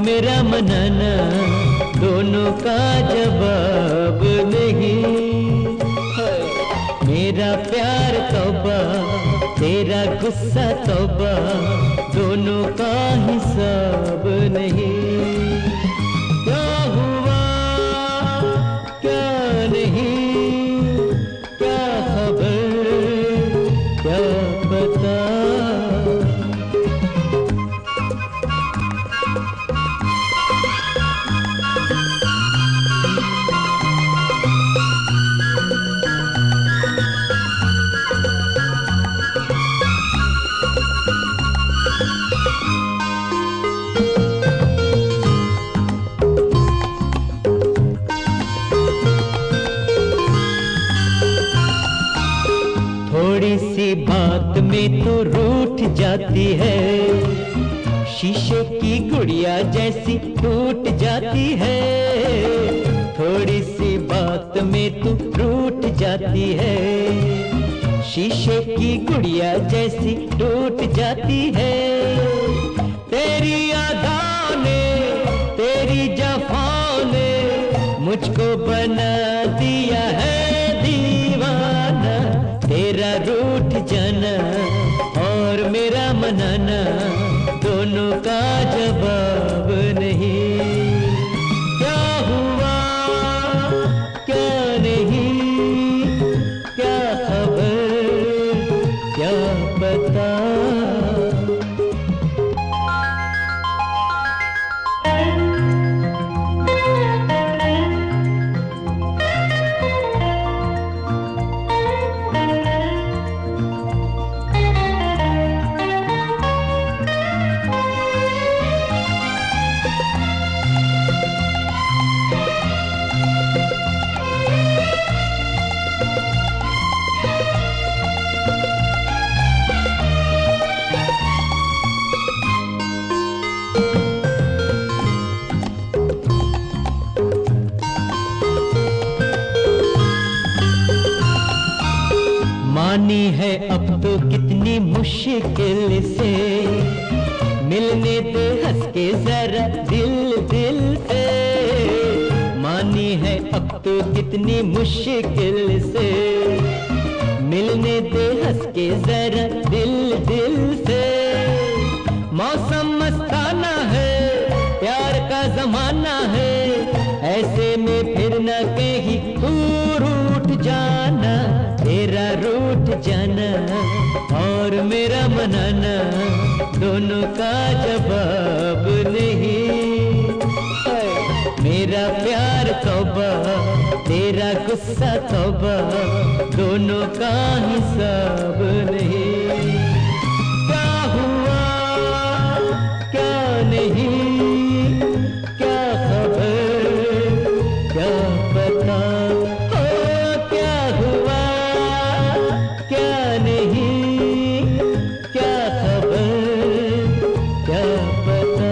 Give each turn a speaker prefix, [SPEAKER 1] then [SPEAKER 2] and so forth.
[SPEAKER 1] मेरा मनाना दोनों का जवाब नहीं। मेरा प्यार तौबा, तेरा गुस्सा तौबा, दोनों का हिसाब नहीं। क्या हुआ क्या नहीं, क्या खबर क्या पता। थोड़ी सी बात में तो रूठ जाती है, शीशे की गुड़िया जैसी टूट जाती है। थोड़ी सी बात में तो रूठ जाती है, शीशे की गुड़िया जैसी टूट जाती है। तेरी यादों ने, तेरी जफाओं ने मुझको बना दिया है दीवाना। तेरा रूठ जाना और मेरा मनाना दोनों का जवाब नहीं। क्या हुआ क्या नहीं, क्या खबर क्या पता। मानी है अब तो कितनी मुश्किल से, मिलने दे हंस के जरा दिल दिल से। मानी है अब तो कितनी मुश्किल से, मिलने दे हंस के जरा दिल दिल से। मौसम मस्ताना है, प्यार का जमाना है, ऐसे में फिर न कहीं तू रूठ जाना। तेरा रूठ जाना और मेरा मनाना दोनों का जवाब नहीं। मेरा प्यार तौबा, तेरा गुस्सा तौबा, दोनों का हिसाब नहीं। क्या हुआ क्या नहीं, क्या खबर क्या पता। क्या हुआ क्या नहीं, क्या खबर क्या पता।